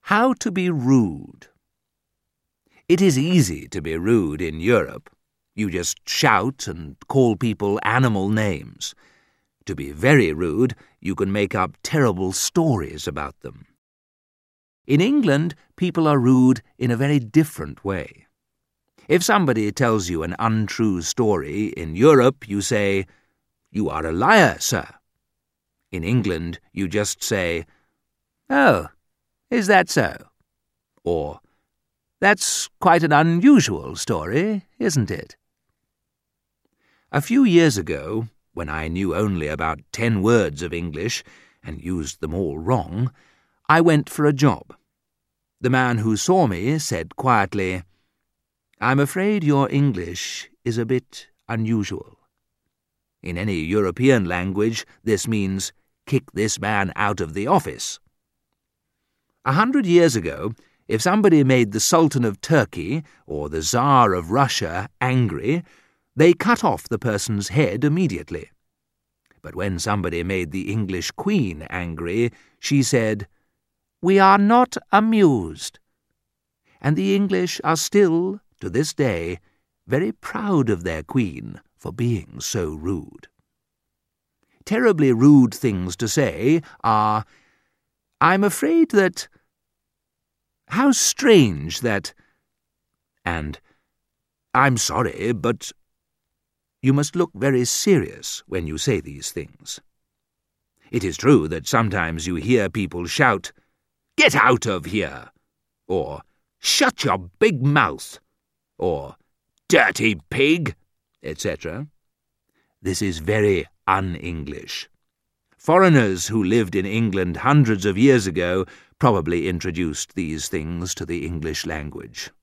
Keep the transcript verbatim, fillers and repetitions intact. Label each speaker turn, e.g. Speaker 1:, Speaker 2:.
Speaker 1: How to be rude. It is easy to be rude in Europe. You just shout and call people animal names. To be very rude, you can make up terrible stories about them. In England, people are rude in a very different way. If somebody tells you an untrue story, in Europe you say, "You are a liar, sir." In England, you just say, "Oh, is that so?" Or, "That's quite an unusual story, isn't it?" A few years ago, when I knew only about ten words of English and used them all wrong, I went for a job. The man who saw me said quietly, "I'm afraid your English is a bit unusual." In any European language, this means, "Kick this man out of the office." A hundred years ago, if somebody made the Sultan of Turkey or the Tsar of Russia angry, they cut off the person's head immediately. But when somebody made the English Queen angry, she said, "We are not amused." And the English are still, to this day, very proud of their Queen for being so rude. Terribly rude things to say are, "I'm afraid that," "How strange that," and "I'm sorry, but..." You must look very serious when you say these things. It is true that sometimes you hear people shout, "Get out of here!" or "Shut your big mouth!" or "Dirty pig!" et cetera. This is very un-English. Foreigners who lived in England hundreds of years ago probably introduced these things to the English language.